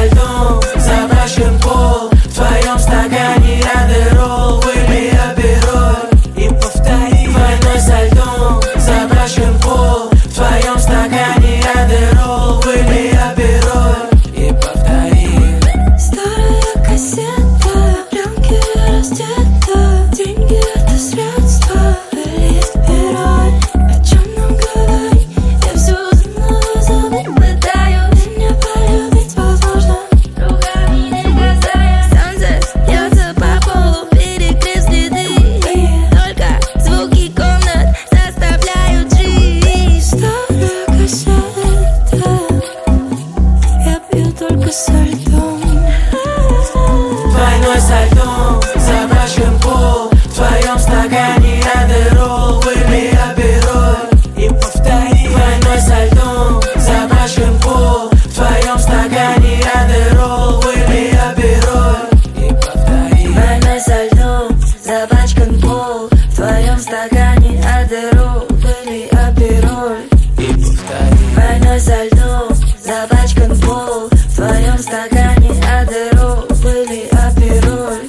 со льдом запачкан пол, в твоем стакане адерол, выпей апероль и повтори. Двойной со льдом запачкан пол, в твоем стакане адерол, выпей апероль и повтори. Старая кассета, пленки раздета, деньги это средства, есть герой. О чем нам говорить? Я все знаю, забыть пытаюсь. Меня полюбить возможно, руками не касаясь. Солнце льется по полу, перекрыв следы. Только звуки комнат заставляют жить. Старая кассета, я пью только со льдом. Двойной со льдом запачкан пол, в твоем стакане адерол, выпей апероль и повтори. Двойной со льдом запачкан пол, в твоем стакане адерол, выпей апероль и повтори. Двойной со льдом запачкан пол, в твоем стакане адерол, выпей апероль И повтори. Двойной со льдом запачкан пол, в твоем стакане адерол, выпей апероль.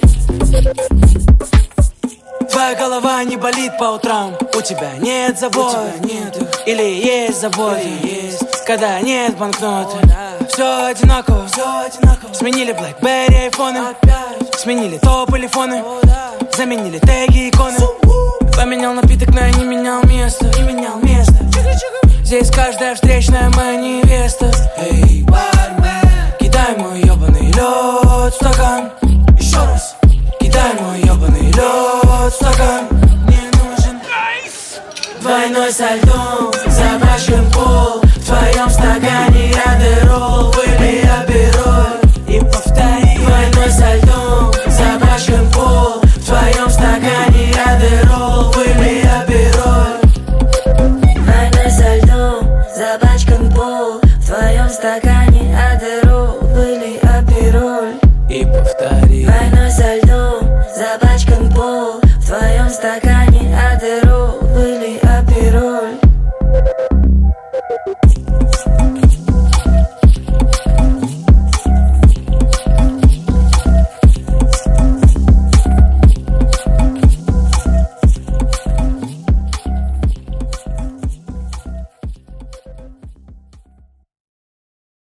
Твоя голова не болит по утрам, у тебя нет забот, или есть забот, когда нет банкноты. Все одинаково, сменили BlackBerry, айфоны, сменили топ-телефоны, заменили теги, иконы. Поменял напиток, но я не менял место. Здесь каждая встречная моя невеста. Эй, бармен, кидай мой ебаный лед в стакан. Еще раз, кидай мой ебаный лед в стакан. Мне нужен айс. Двойной со льдом запачкан пол, в твоем стакане адерол, выпей апероль и повтори. Двойной со льдом запачкан пол, в твоем стакане адерол, выпей апероль. Двойной со льдом запачкан пол, в твоем стакане адерол, выпей апероль И повтори. Двойной со льдом запачкан пол, в твоем стакане